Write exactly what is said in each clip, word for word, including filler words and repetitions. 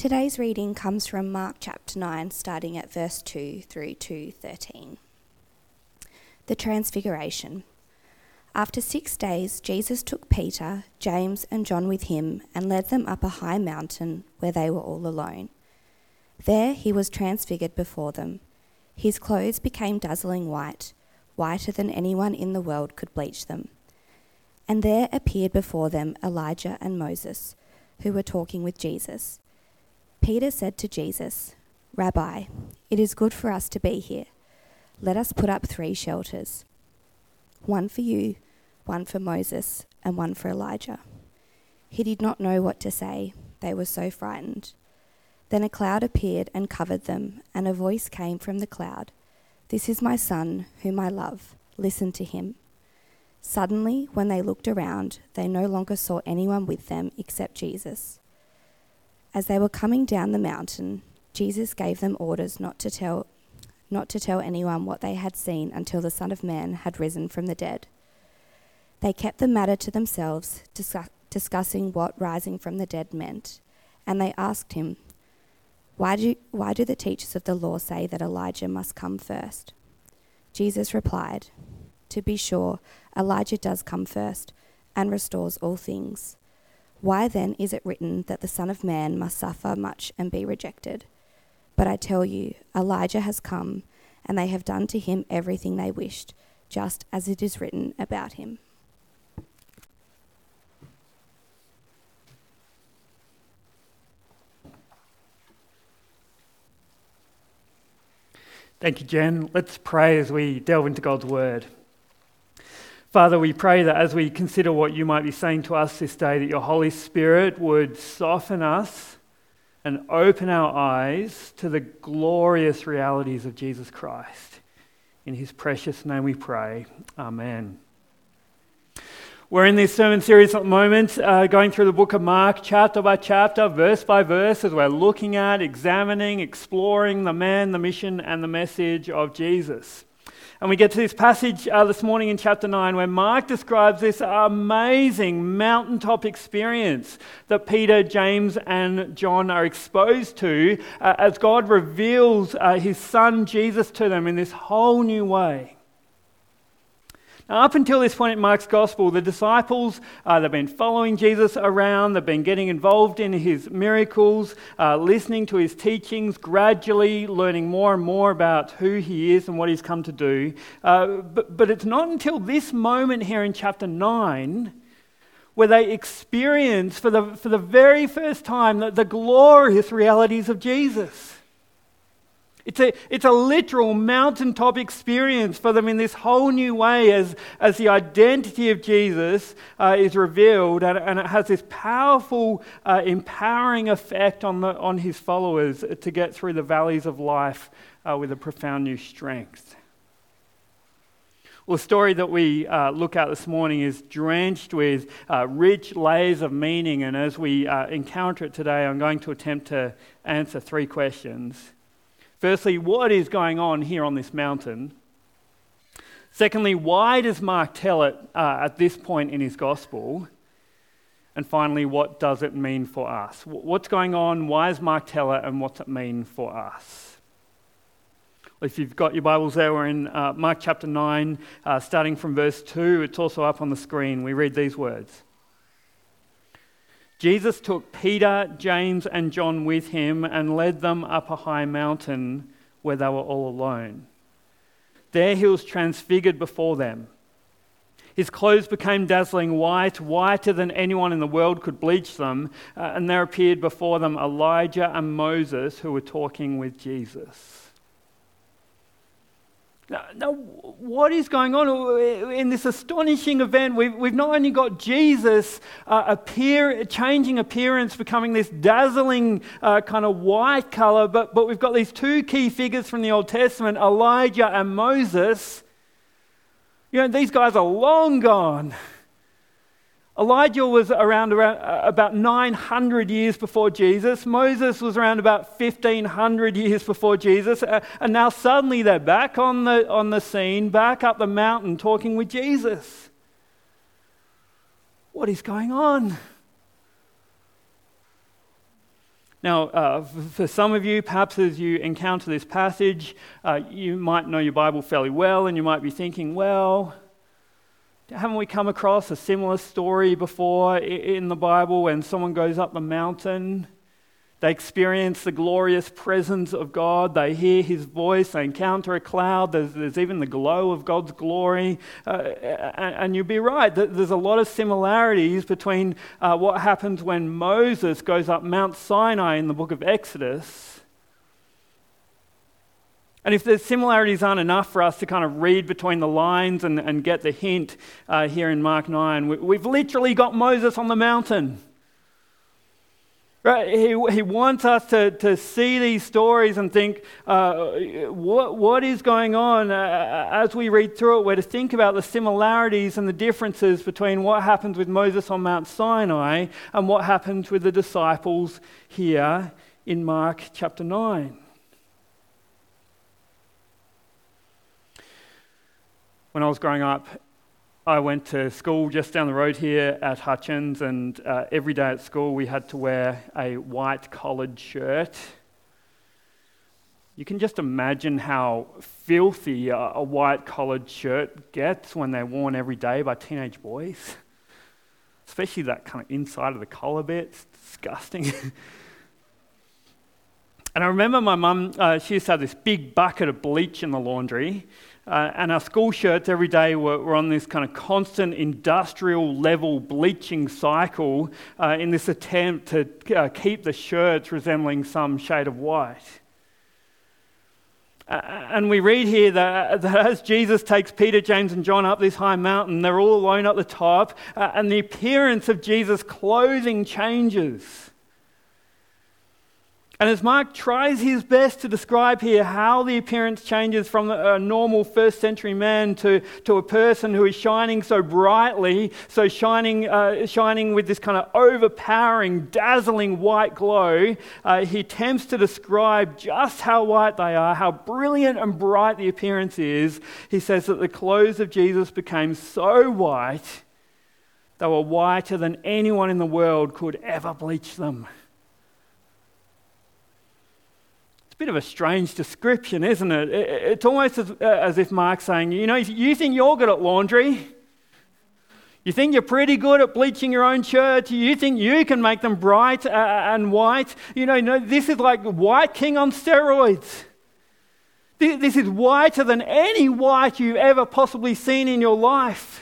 Today's reading comes from Mark chapter nine, starting at verse two through to thirteen. The Transfiguration. After six days, Jesus took Peter, James, and John with him and led them up a high mountain where they were all alone. There he was transfigured before them. His clothes became dazzling white, whiter than anyone in the world could bleach them. And there appeared before them Elijah and Moses, who were talking with Jesus. Peter said to Jesus, "Rabbi, it is good for us to be here. Let us put up three shelters, one for you, one for Moses, and one for Elijah." He did not know what to say. They were so frightened. Then a cloud appeared and covered them, and a voice came from the cloud, "This is my son, whom I love. Listen to him." Suddenly, when they looked around, they no longer saw anyone with them except Jesus. As they were coming down the mountain, Jesus gave them orders not to tell, not to tell anyone what they had seen until the Son of Man had risen from the dead. They kept the matter to themselves, discuss, discussing what rising from the dead meant, and they asked him, Why do, why do the teachers of the law say that Elijah must come first? Jesus replied, "To be sure, Elijah does come first and restores all things. Why then is it written that the Son of Man must suffer much and be rejected? But I tell you, Elijah has come, and they have done to him everything they wished, just as it is written about him." Thank you, Jen. Let's pray as we delve into God's word. Father, we pray that as we consider what you might be saying to us this day, that your Holy Spirit would soften us and open our eyes to the glorious realities of Jesus Christ. In his precious name we pray. Amen. We're in this sermon series at the moment, uh, going through the book of Mark, chapter by chapter, verse by verse, as we're looking at, examining, exploring the man, the mission, and the message of Jesus. And we get to this passage uh, this morning in chapter nine where Mark describes this amazing mountaintop experience that Peter, James, and John are exposed to uh, as God reveals uh, his son Jesus to them in this whole new way. Now, up until this point in Mark's gospel, the disciples, uh, they've been following Jesus around, they've been getting involved in his miracles, uh, listening to his teachings, gradually learning more and more about who he is and what he's come to do. Uh, but, but it's not until this moment here in chapter nine where they experience for the, for the very first time the, the glorious realities of Jesus. It's a, it's a literal mountaintop experience for them in this whole new way as, as the identity of Jesus uh, is revealed, and, and it has this powerful, uh, empowering effect on, the, on his followers to get through the valleys of life uh, with a profound new strength. Well, the story that we uh, look at this morning is drenched with uh, rich layers of meaning, and as we uh, encounter it today, I'm going to attempt to answer three questions. Firstly, what is going on here on this mountain? Secondly, why does Mark tell it uh, at this point in his gospel? And finally, what does it mean for us? What's going on? Why does Mark tell it? And what's it mean for us? If you've got your Bibles there, we're in uh, Mark chapter nine, uh, starting from verse two. It's also up on the screen. We read these words. Jesus took Peter, James, and John with him and led them up a high mountain where they were all alone. There he was transfigured before them. His clothes became dazzling white, whiter than anyone in the world could bleach them, uh, and there appeared before them Elijah and Moses who were talking with Jesus. Now, now, what is going on in this astonishing event? We've, we've not only got Jesus uh, appear, changing appearance, becoming this dazzling uh, kind of white color, but, but we've got these two key figures from the Old Testament, Elijah and Moses. You know, these guys are long gone. Elijah was around, around uh, about nine hundred years before Jesus. Moses was around about fifteen hundred years before Jesus. Uh, and now suddenly they're back on the, on the scene, back up the mountain talking with Jesus. What is going on? Now, uh, for some of you, perhaps as you encounter this passage, uh, you might know your Bible fairly well, and you might be thinking, well, haven't we come across a similar story before in the Bible when someone goes up the mountain? They experience the glorious presence of God. They hear his voice. They encounter a cloud. There's, there's even the glow of God's glory. Uh, and, and you'd be right. There's a lot of similarities between uh, what happens when Moses goes up Mount Sinai in the book of Exodus. And if the similarities aren't enough for us to kind of read between the lines and, and get the hint uh, here in Mark nine, we, we've literally got Moses on the mountain. Right? He, he wants us to, to see these stories and think, uh, what what is going on? Uh, as we read through it, we're to think about the similarities and the differences between what happens with Moses on Mount Sinai and what happens with the disciples here in Mark chapter nine. When I was growing up, I went to school just down the road here at Hutchins, and uh, every day at school we had to wear a white collared shirt. You can just imagine how filthy a, a white collared shirt gets when they're worn every day by teenage boys. Especially that kind of inside of the collar bit. It's disgusting. And I remember my mum, uh, she used to have this big bucket of bleach in the laundry. Uh, and our school shirts every day were, were on this kind of constant industrial level bleaching cycle uh, in this attempt to uh, keep the shirts resembling some shade of white. Uh, and we read here that, that as Jesus takes Peter, James and John up this high mountain, they're all alone at the top, uh, and the appearance of Jesus' clothing changes. And as Mark tries his best to describe here how the appearance changes from a normal first century man to, to a person who is shining so brightly, so shining uh, shining with this kind of overpowering, dazzling white glow, uh, he attempts to describe just how white they are, how brilliant and bright the appearance is. He says that the clothes of Jesus became so white, they were whiter than anyone in the world could ever bleach them. It's a bit of a strange description, isn't it? It's almost as, as if Mark's saying, you know, you think you're good at laundry. You think you're pretty good at bleaching your own shirts. You think you can make them bright and white. You know, no, this is like White King on steroids. This is whiter than any white you've ever possibly seen in your life.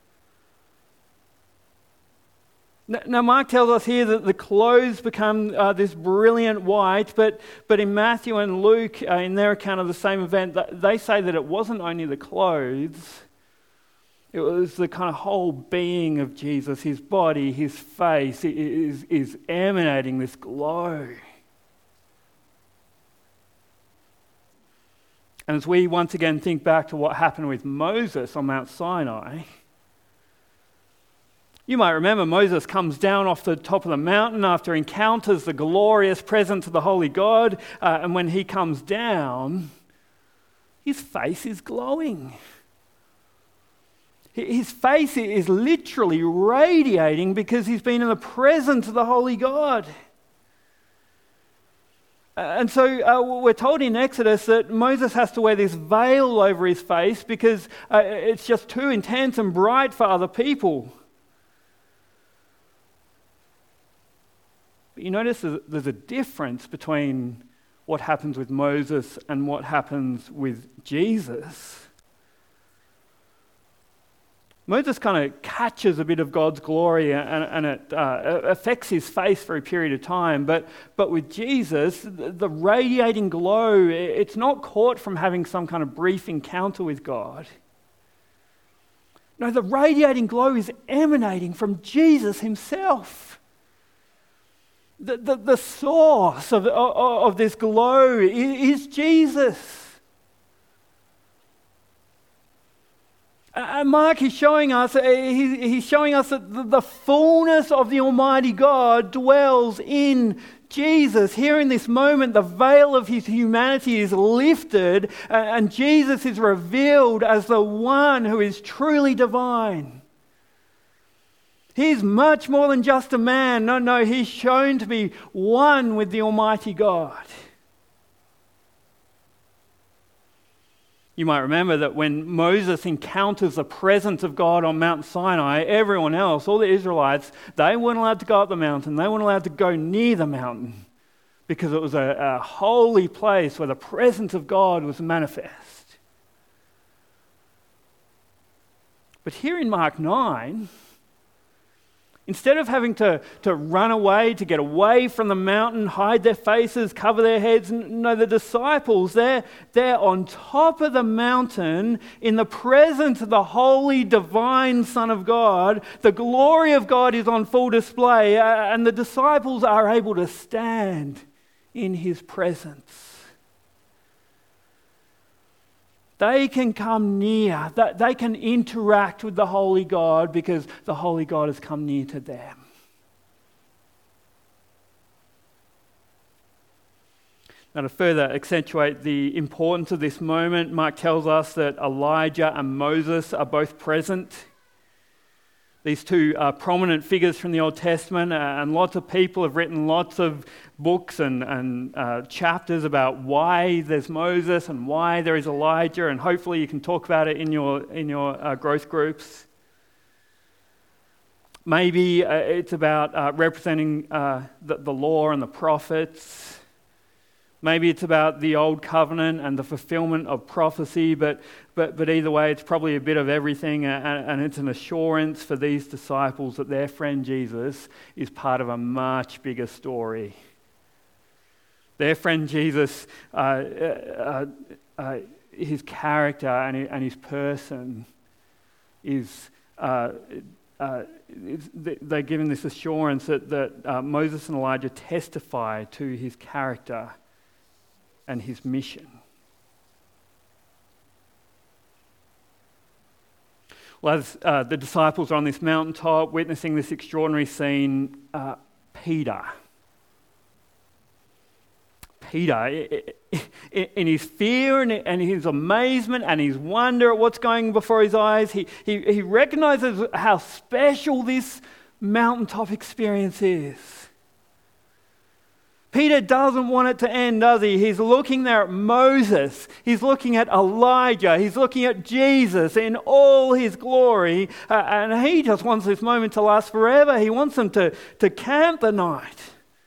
Now, Mark tells us here that the clothes become uh, this brilliant white, but, but in Matthew and Luke, uh, in their account of the same event, they say that it wasn't only the clothes, it was the kind of whole being of Jesus, his body, his face, is, is emanating this glow. And as we once again think back to what happened with Moses on Mount Sinai, you might remember Moses comes down off the top of the mountain after he encounters the glorious presence of the Holy God, uh, and when he comes down, his face is glowing. His face is literally radiating because he's been in the presence of the Holy God. And so uh, we're told in Exodus that Moses has to wear this veil over his face because uh, it's just too intense and bright for other people. But you notice there's a difference between what happens with Moses and what happens with Jesus. Moses kind of catches a bit of God's glory and, and it uh, affects his face for a period of time. But, but with Jesus, the, the radiating glow, it's not caught from having some kind of brief encounter with God. No, the radiating glow is emanating from Jesus himself. The, the, the source of, of, of this glow is, is Jesus. And Mark is showing us, he's showing us that the fullness of the Almighty God dwells in Jesus. Here in this moment, the veil of his humanity is lifted and Jesus is revealed as the one who is truly divine. He's much more than just a man. No, no, he's shown to be one with the Almighty God. You might remember that when Moses encounters the presence of God on Mount Sinai, everyone else, all the Israelites, they weren't allowed to go up the mountain. They weren't allowed to go near the mountain because it was a, a holy place where the presence of God was manifest. But here in Mark nine, instead of having to, to run away, to get away from the mountain, hide their faces, cover their heads, no, the disciples, they're, they're on top of the mountain in the presence of the holy, divine Son of God. The glory of God is on full display, and the disciples are able to stand in his presence. They can come near, they can interact with the Holy God because the Holy God has come near to them. Now, to further accentuate the importance of this moment, Mark tells us that Elijah and Moses are both present. These two are prominent figures from the Old Testament, and lots of people have written lots of books and, and uh, chapters about why there's Moses and why there is Elijah, and hopefully you can talk about it in your in your uh, growth groups. Maybe uh, it's about uh, representing uh, the, the law and the prophets. Maybe it's about the old covenant and the fulfillment of prophecy, but but but either way, it's probably a bit of everything, and, and it's an assurance for these disciples that their friend Jesus is part of a much bigger story. Their friend Jesus, uh, uh, uh, his character and his, and his person is. Uh, Uh, they're given this assurance that, that uh, Moses and Elijah testify to his character and his mission. Well, as uh, the disciples are on this mountaintop witnessing this extraordinary scene, uh, Peter, Peter, in his fear and his amazement and his wonder at what's going before his eyes, he, he, he recognizes how special this mountaintop experience is. Peter doesn't want it to end, does he? He's looking there at Moses. He's looking at Elijah. He's looking at Jesus in all his glory. Uh, and he just wants this moment to last forever. He wants them to, to camp the night.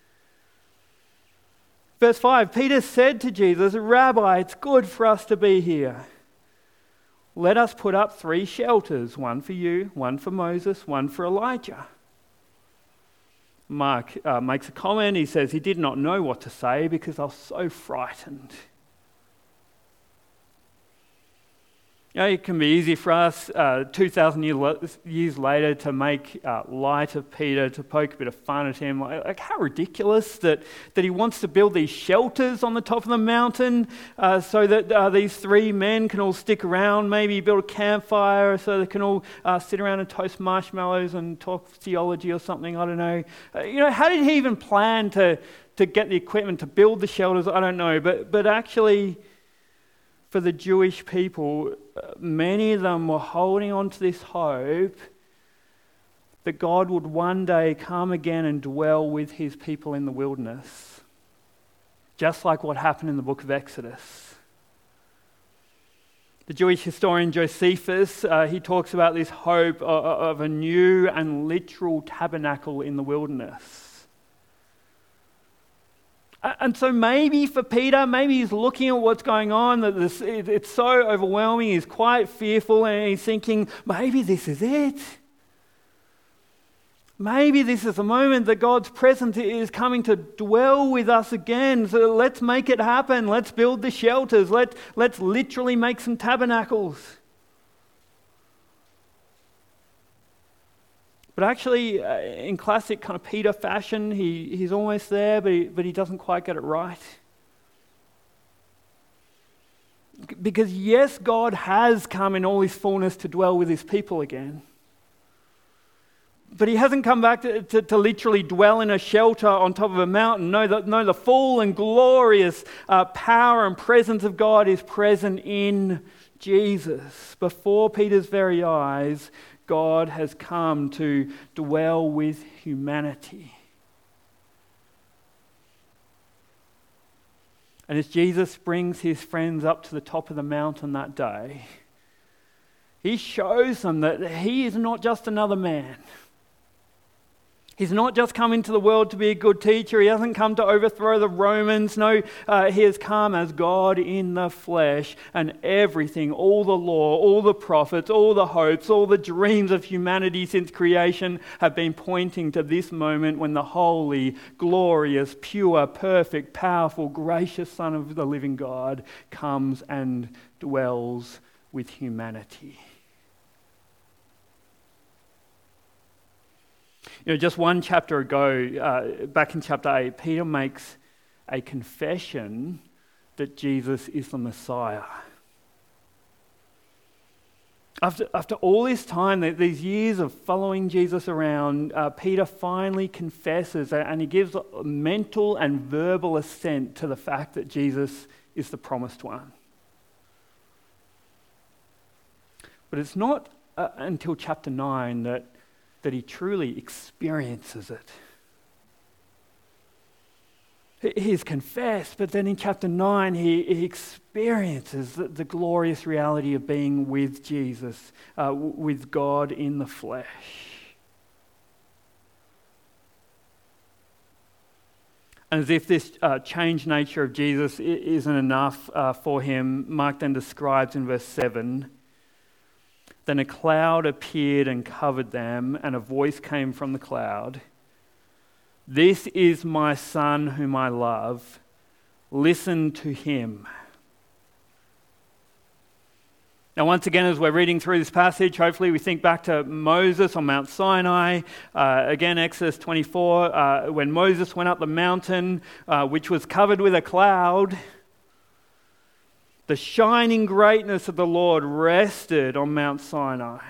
Verse five, Peter said to Jesus, "Rabbi, it's good for us to be here. Let us put up three shelters, one for you, one for Moses, one for Elijah." Mark uh, makes a comment. He says he did not know what to say because they were so frightened. You know, it can be easy for us uh, two thousand years later to make uh, light of Peter, to poke a bit of fun at him. Like, like how ridiculous that, that he wants to build these shelters on the top of the mountain uh, so that uh, these three men can all stick around, maybe build a campfire so they can all uh, sit around and toast marshmallows and talk theology or something, I don't know. Uh, you know, how did he even plan to, to get the equipment to build the shelters? I don't know, but but actually, for the Jewish people, many of them were holding on to this hope that God would one day come again and dwell with his people in the wilderness, just like what happened in the book of Exodus. The Jewish historian Josephus, uh, he talks about this hope of, of a new and literal tabernacle in the wilderness. And so maybe for Peter, maybe he's looking at what's going on, that this, it's so overwhelming, he's quite fearful, and he's thinking, maybe this is it. Maybe this is the moment that God's presence is coming to dwell with us again. So let's make it happen. Let's build the shelters. Let, let's literally make some tabernacles. But actually, uh, in classic kind of Peter fashion, he, he's almost there, but he, but he doesn't quite get it right. Because yes, God has come in all his fullness to dwell with his people again. But he hasn't come back to, to, to literally dwell in a shelter on top of a mountain. No, the, no, the full and glorious uh, power and presence of God is present in Jesus. Before Peter's very eyes, God has come to dwell with humanity. And as Jesus brings his friends up to the top of the mountain that day, he shows them that he is not just another man. He's not just come into the world to be a good teacher. He hasn't come to overthrow the Romans. No, uh, he has come as God in the flesh, and everything, all the law, all the prophets, all the hopes, all the dreams of humanity since creation have been pointing to this moment when the holy, glorious, pure, perfect, powerful, gracious Son of the living God comes and dwells with humanity. You know, just one chapter ago, uh, back in chapter eight, Peter makes a confession that Jesus is the Messiah. After, after all this time, these years of following Jesus around, uh, Peter finally confesses and he gives a mental and verbal assent to the fact that Jesus is the promised one. But it's not uh, until chapter nine that that he truly experiences it. He's confessed, but then in chapter nine, he, he experiences the, the glorious reality of being with Jesus, uh, with God in the flesh. And as if this uh, changed nature of Jesus isn't enough uh, for him, Mark then describes in verse seven, "Then a cloud appeared and covered them, and a voice came from the cloud. 'This is my Son whom I love. Listen to him.'" Now, once again, as we're reading through this passage, hopefully we think back to Moses on Mount Sinai. Uh, again, Exodus twenty-four, uh, when Moses went up the mountain, uh, which was covered with a cloud. The shining greatness of the Lord rested on Mount Sinai.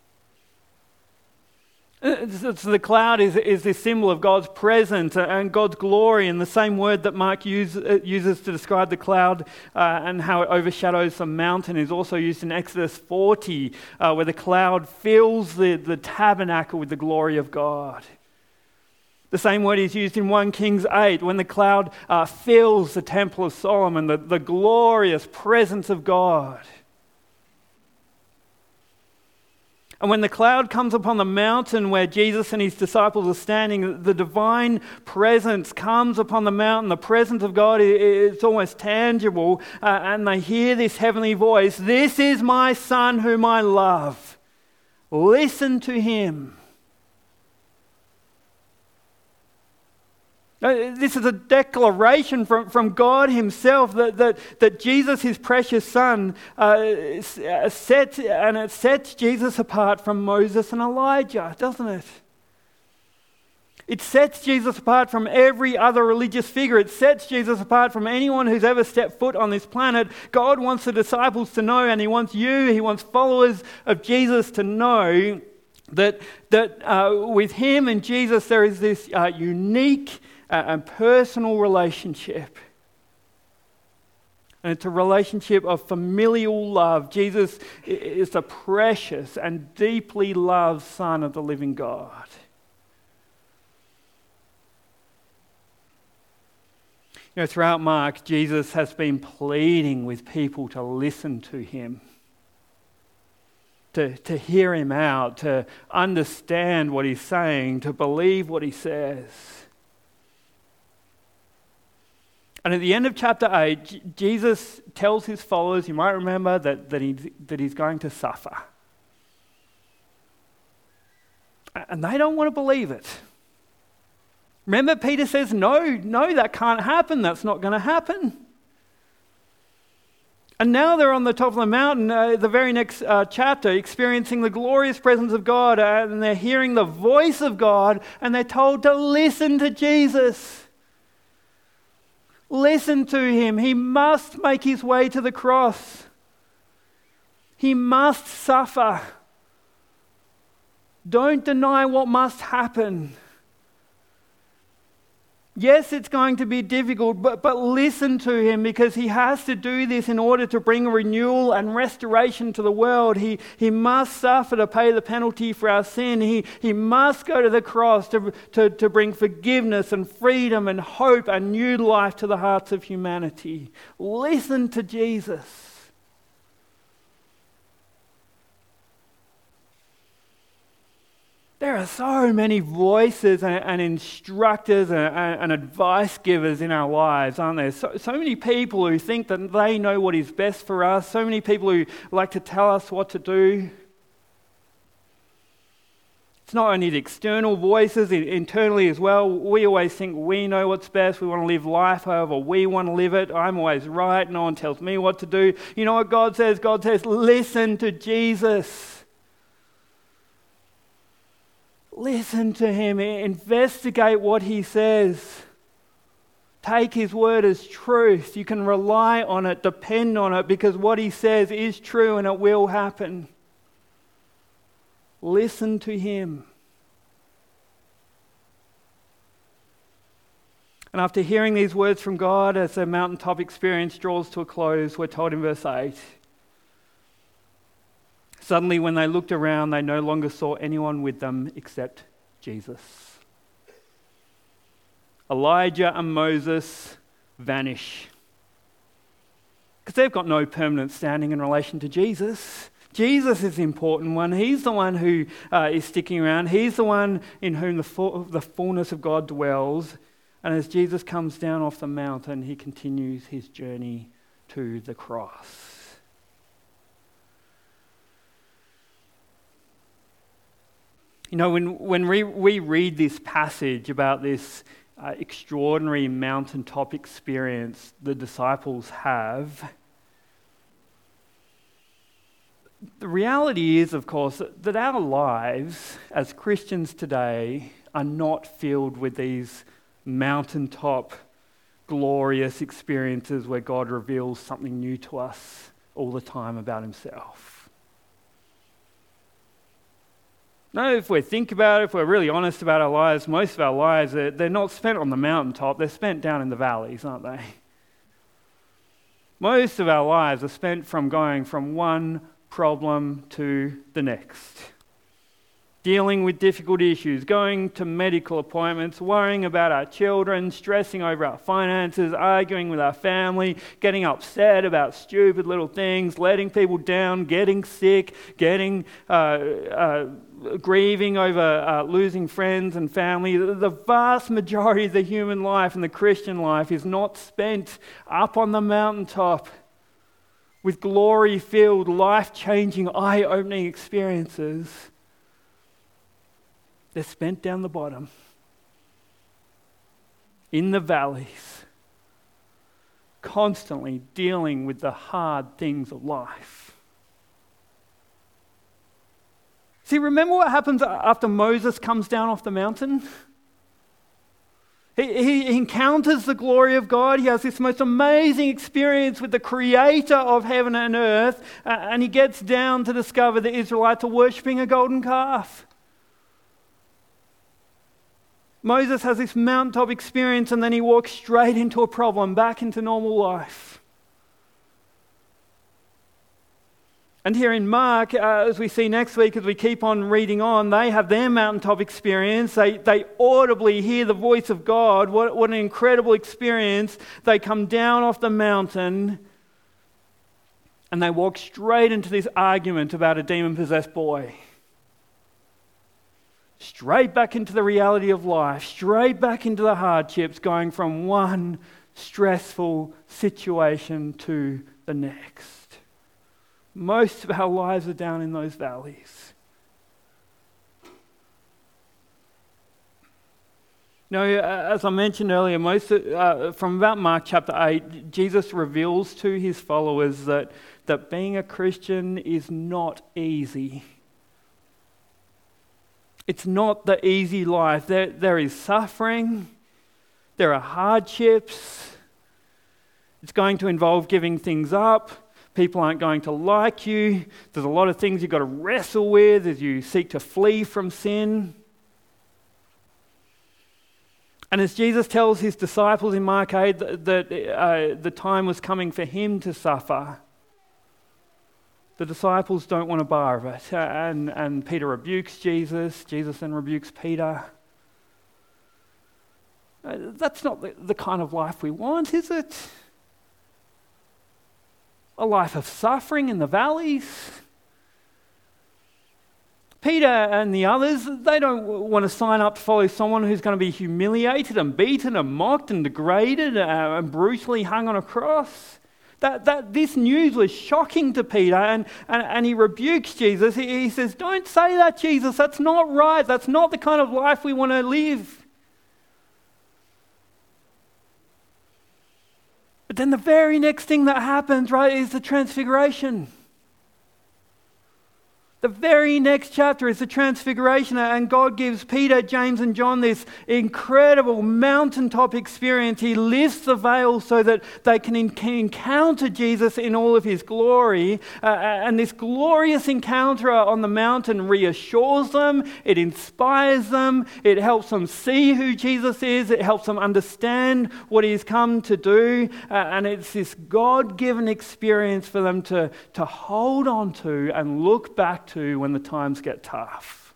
So the cloud is, is this symbol of God's presence and God's glory, and the same word that Mark use, uses to describe the cloud uh, and how it overshadows the mountain is also used in Exodus forty, uh, where the cloud fills the, the tabernacle with the glory of God. The same word is used in First Kings eight, when the cloud uh, fills the temple of Solomon, the, the glorious presence of God. And when the cloud comes upon the mountain where Jesus and his disciples are standing, the divine presence comes upon the mountain. The presence of God is almost tangible, uh, and they hear this heavenly voice, "This is my Son whom I love. Listen to him." This is a declaration from, from God himself that, that, that Jesus, his precious Son, uh, sets, and it sets Jesus apart from Moses and Elijah, doesn't it? It sets Jesus apart from every other religious figure. It sets Jesus apart from anyone who's ever stepped foot on this planet. God wants the disciples to know, and he wants you, he wants followers of Jesus to know that, that uh, with him and Jesus there is this uh, unique and personal relationship. And it's a relationship of familial love. Jesus is the precious and deeply loved Son of the living God. You know, throughout Mark, Jesus has been pleading with people to listen to him, to, to hear him out, to understand what he's saying, to believe what he says. And at the end of chapter eight, J- Jesus tells his followers, you might remember, that, that, he, that he's going to suffer. And they don't want to believe it. Remember, Peter says, no, no, that can't happen. That's not going to happen. And now they're on the top of the mountain, uh, the very next uh, chapter, experiencing the glorious presence of God, uh, and they're hearing the voice of God, and they're told to listen to Jesus. Listen to him. He must make his way to the cross. He must suffer. Don't deny what must happen. Yes, it's going to be difficult, but, but listen to him, because he has to do this in order to bring renewal and restoration to the world. He, he must suffer to pay the penalty for our sin. He, he must go to the cross to, to, to bring forgiveness and freedom and hope and new life to the hearts of humanity. Listen to Jesus. There are so many voices and, and instructors and, and advice givers in our lives, aren't there? So, so many people who think that they know what is best for us, so many people who like to tell us what to do. It's not only the external voices, internally as well. We always think we know what's best. We want to live life however we want to live it. I'm always right. No one tells me what to do. You know what God says? God says, listen to Jesus. Listen to him, investigate what he says. Take his word as truth. You can rely on it, depend on it, because what he says is true and it will happen. Listen to him. And after hearing these words from God as the mountaintop experience draws to a close, we're told in verse eight, suddenly, when they looked around, they no longer saw anyone with them except Jesus. Elijah and Moses vanish, because they've got no permanent standing in relation to Jesus. Jesus is the important one. He's the one who uh, is sticking around. He's the one in whom the, full, the fullness of God dwells. And as Jesus comes down off the mountain, he continues his journey to the cross. You know, when, when we, we read this passage about this uh, extraordinary mountaintop experience the disciples have, the reality is, of course, that, that our lives as Christians today are not filled with these mountaintop glorious experiences where God reveals something new to us all the time about himself. No, if we think about it, if we're really honest about our lives, most of our lives, they're, they're not spent on the mountaintop, they're spent down in the valleys, aren't they? Most of our lives are spent from going from one problem to the next. Dealing with difficult issues, going to medical appointments, worrying about our children, stressing over our finances, arguing with our family, getting upset about stupid little things, letting people down, getting sick, getting uh, uh, grieving over uh, losing friends and family. The vast majority of the human life and the Christian life is not spent up on the mountaintop with glory-filled, life-changing, eye-opening experiences. They're spent down the bottom, in the valleys, constantly dealing with the hard things of life. See, remember what happens after Moses comes down off the mountain? He, he encounters the glory of God. He has this most amazing experience with the creator of heaven and earth, uh, and he gets down to discover the Israelites are worshipping a golden calf. Moses has this mountaintop experience, and then he walks straight into a problem, back into normal life. And here in Mark, uh, as we see next week, as we keep on reading on, they have their mountaintop experience. They, they audibly hear the voice of God. What, what an incredible experience. They come down off the mountain, and they walk straight into this argument about a demon-possessed boy. Straight back into the reality of life, straight back into the hardships, going from one stressful situation to the next. Most of our lives are down in those valleys. Now, as I mentioned earlier, most of, uh, from about Mark chapter eight, Jesus reveals to his followers that, that being a Christian is not easy. It's not the easy life. There, there is suffering. There are hardships. It's going to involve giving things up. People aren't going to like you. There's a lot of things you've got to wrestle with as you seek to flee from sin. And as Jesus tells his disciples in Mark eight that, that uh, the time was coming for him to suffer, the disciples don't want a bar of it. And, and Peter rebukes Jesus. Jesus then rebukes Peter. Uh, that's not the, the kind of life we want, is it? A life of suffering in the valleys. Peter and the others, they don't want to sign up to follow someone who's going to be humiliated and beaten and mocked and degraded uh, and brutally hung on a cross. That, that this news was shocking to Peter, and, and, and he rebukes Jesus. He, he says, "Don't say that, Jesus. That's not right. That's not the kind of life we want to live." But then the very next thing that happens, right, is the transfiguration. The very next chapter is the transfiguration, and God gives Peter, James and John this incredible mountaintop experience. He lifts the veil so that they can encounter Jesus in all of his glory. Uh, and this glorious encounter on the mountain reassures them, it inspires them, it helps them see who Jesus is, it helps them understand what he's come to do. Uh, and it's this God-given experience for them to, to hold on to and look back to when the times get tough.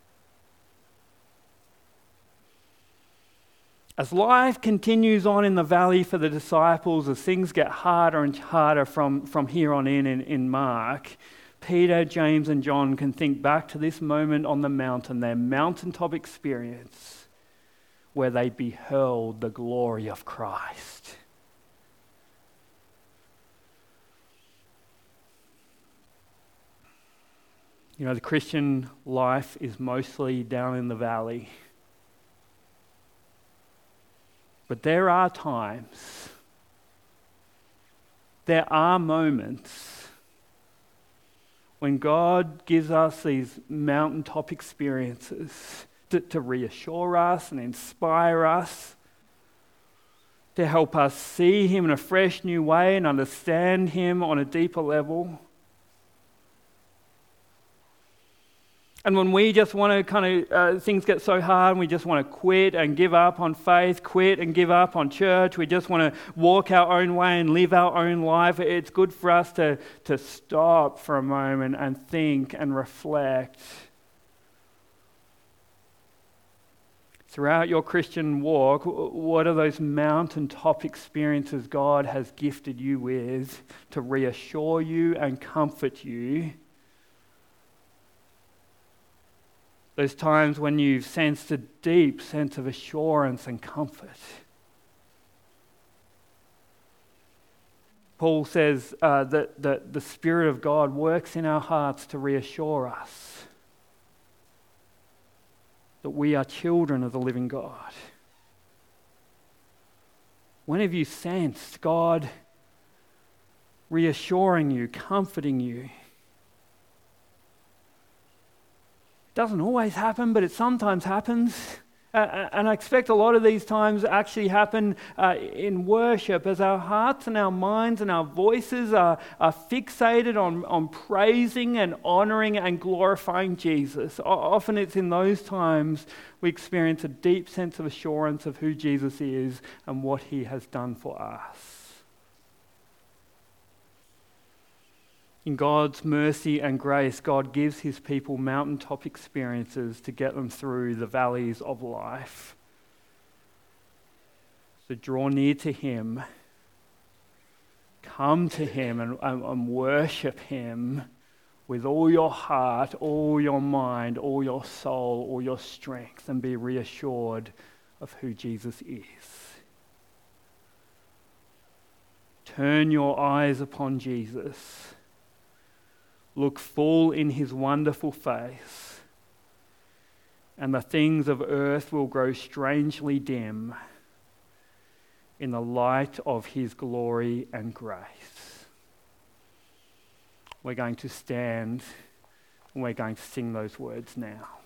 As life continues on in the valley for the disciples, as things get harder and harder from, from here on in, in in Mark, Peter, James and John can think back to this moment on the mountain, their mountaintop experience, where they beheld the glory of Christ. You know, the Christian life is mostly down in the valley. But there are times, there are moments when God gives us these mountaintop experiences to, to reassure us and inspire us, to help us see him in a fresh new way and understand him on a deeper level. And when we just want to kind of, uh, things get so hard and we just want to quit and give up on faith, quit and give up on church, we just want to walk our own way and live our own life, it's good for us to, to stop for a moment and think and reflect. Throughout your Christian walk, what are those mountaintop experiences God has gifted you with to reassure you and comfort you? Those times when you've sensed a deep sense of assurance and comfort. Paul says uh, that, that the Spirit of God works in our hearts to reassure us that we are children of the living God. When have you sensed God reassuring you, comforting you? Doesn't always happen, but it sometimes happens. Uh, and I expect a lot of these times actually happen uh, in worship as our hearts and our minds and our voices are, are fixated on, on praising and honouring and glorifying Jesus. O- often it's in those times we experience a deep sense of assurance of who Jesus is and what he has done for us. In God's mercy and grace, God gives his people mountaintop experiences to get them through the valleys of life. So draw near to him, come to him and, and, and worship him with all your heart, all your mind, all your soul, all your strength, and be reassured of who Jesus is. Turn your eyes upon Jesus. Look full in his wonderful face, and the things of earth will grow strangely dim in the light of his glory and grace. We're going to stand and we're going to sing those words now.